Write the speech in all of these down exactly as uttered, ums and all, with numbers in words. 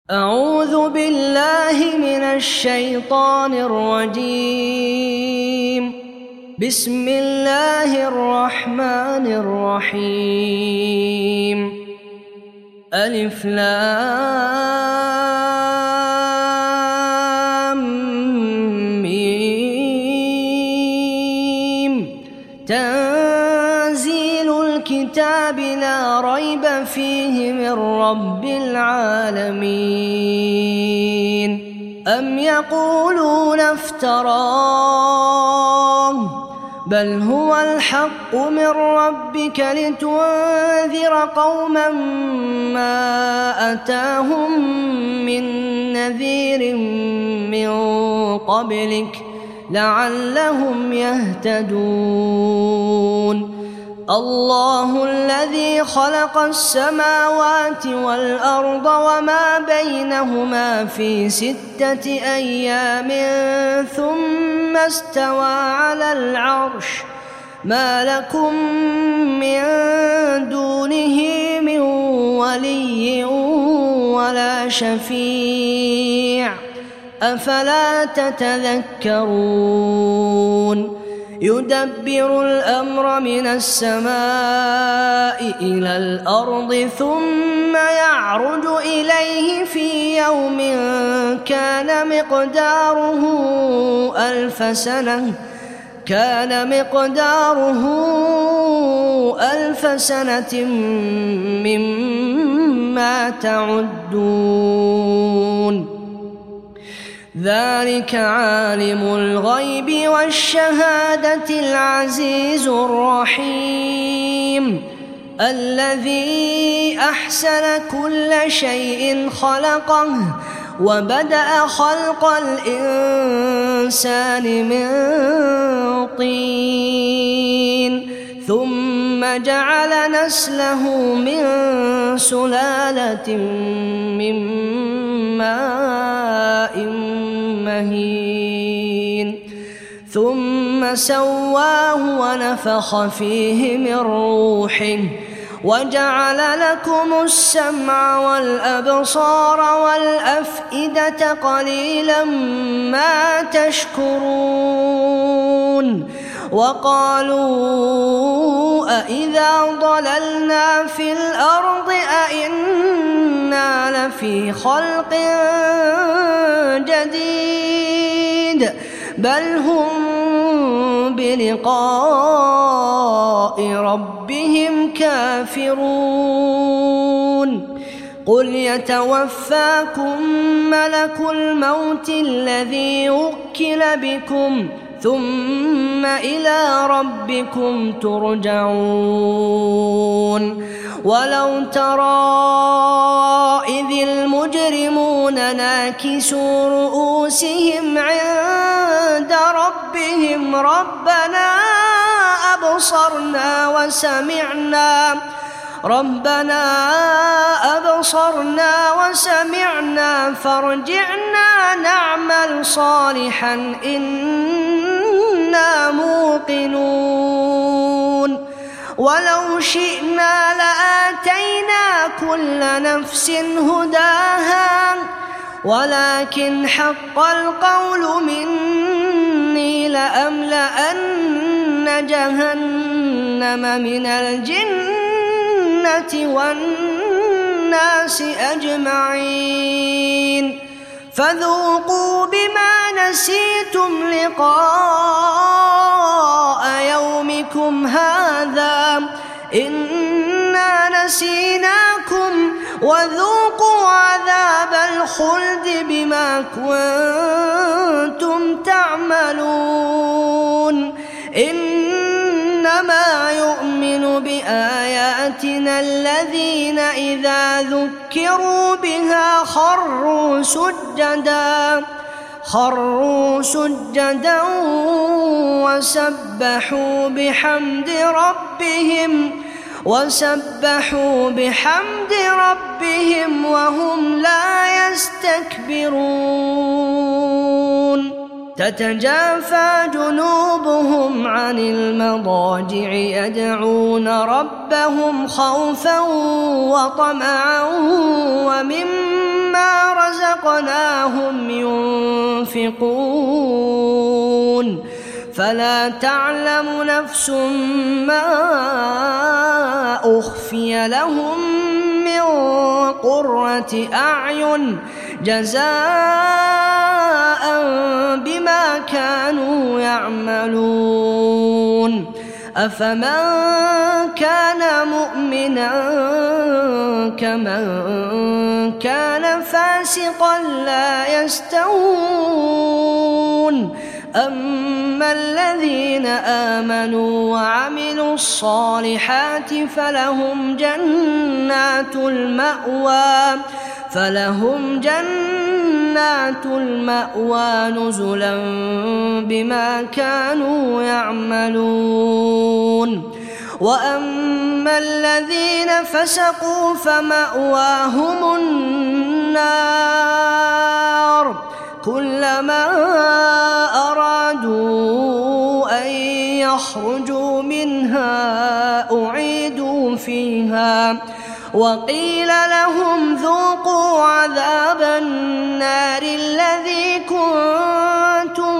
أعوذ بالله من الشيطان الرجيم. بسم الله الرحمن الرحيم. ألف لام ميم. تنزيل الكتاب لا ريب فيه من رب العالمين. أم يقولون افتراه بل هو الحق من ربك لتنذر قوما ما أتاهم من نذير من قبلك لعلهم يهتدون. الله الذي خلق السماوات والأرض وما بينهما في ستة أيام ثم استوى على العرش. ما لكم من دونه من ولي ولا شفيع أفلا تتذكرون. يدبر الأمر من السماء إلى الأرض ثم يعرج إليه في يوم كان مقداره ألف سنة كان مقداره ألف سنة مما تعدون. ذلك عالم الغيب والشهادة العزيز الرحيم. الذي أحسن كل شيء خلقه وبدأ خلق الإنسان من طين ثم جعل نسله من سلالة من ماء مهين ثم سواه ونفخ فيه من روحه وجعل لكم السمع والأبصار والأفئدة قليلا ما تشكرون. وقالوا أإذا ضللنا في الأرض أإنا لفي خلق جديد بل هم بلقاء ربهم كافرون. قل يتوفاكم ملك الموت الذي وكل بكم ثم إلى ربكم ترجعون. ولو ترى إذ المجرمون ناكسوا رؤوسهم عند ربهم ربنا أبصرنا وسمعنا ربنا أبصرنا وسمعنا فارجعنا نعمل صالحا إنا موقنون. ولو شئنا لآتينا كل نفس هداها ولكن حق القول مني لأملأن جهنم من الجنة والناس أجمعين. فذوقوا بما نسيتم لقاء يومكم هذا إنا نسيناكم وذوقوا عذاب الخلد بما كنتم تعملون. إنما يؤمن بآياتنا الذين إذا ذكروا بها خروا سجدا خروا سجدا وسبحوا بحمد ربهم وسبحوا بحمد ربهم وهم لا يستكبرون. تتجافى جنوبهم عن المضاجع يدعون ربهم خوفا وطمعا ومما رزقناهم ينفقون فلا تعلم نفس ما أخفي لهم من قرة أعين جزاء بما كانوا يعملون أفمن كان مؤمنا كمن كان فاسقا لا يستوون أما الذين آمنوا وعملوا الصالحات فلهم جنات المأوى فلهم جنات المأوى نزلا بما كانوا يعملون وأما الذين فسقوا فمأواهم النار كلما أرادوا أن يخرجوا منها أعيدوا فيها وقيل لهم ذوقوا عذاب النار الذي كنتم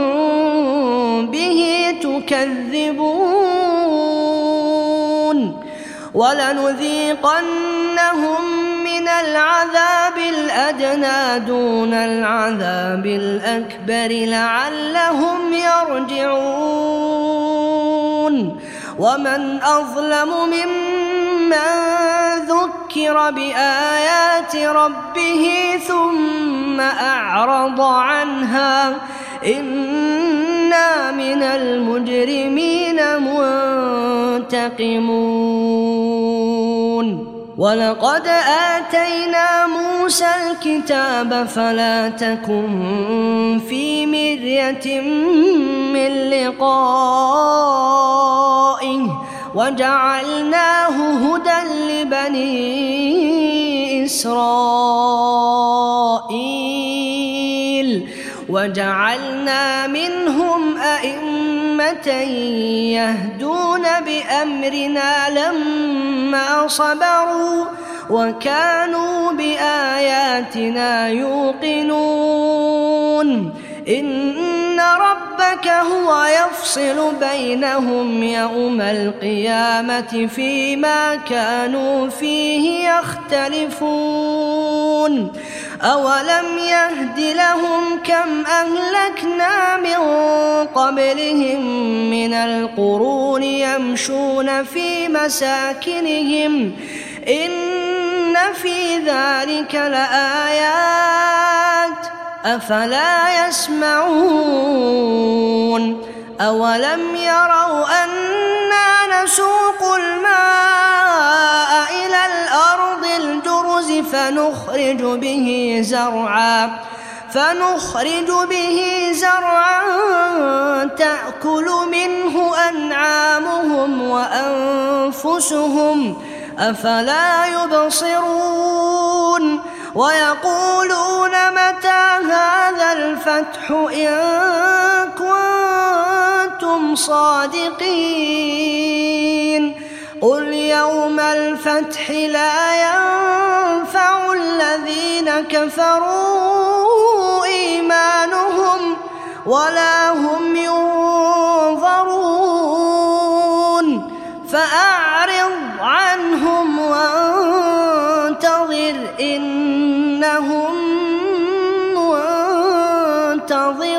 به تكذبون ولنذيقنهم من العذاب الأدنى دون العذاب الأكبر لعلهم يرجعون ومن أظلم ممن ذكر بآيات ربه ثم أعرض عنها إنا من المجرمين منتقمون ولقد آتينا موسى الكتاب فلا تكن في مرية من لقائه وجعلناه هدى لبني إسرائيل وجعلنا منهم أئمة يهدون بأمرنا لما صبروا وكانوا بآياتنا يوقنون إن ربك هو يفصل بينهم يوم القيامة فيما كانوا فيه يختلفون أولم يهد لهم كم أهلكنا من قبلهم من القرون يمشون في مساكنهم إن في ذلك لآيات أفلا يسمعون أولم يروا أنا نسوق الماء إلى الأرض الجرز فنخرج به زرعا فنخرج به زرعا تأكل منه أنعامهم وأنفسهم أفلا يبصرون ويقولون متى هذا الفتح إن كنتم صادقين قل يوم الفتح لا ينفع الذين كفروا إيمانهم ولا هم ينظرون فأعرض عنهم وانتظر إنهم منتظرون.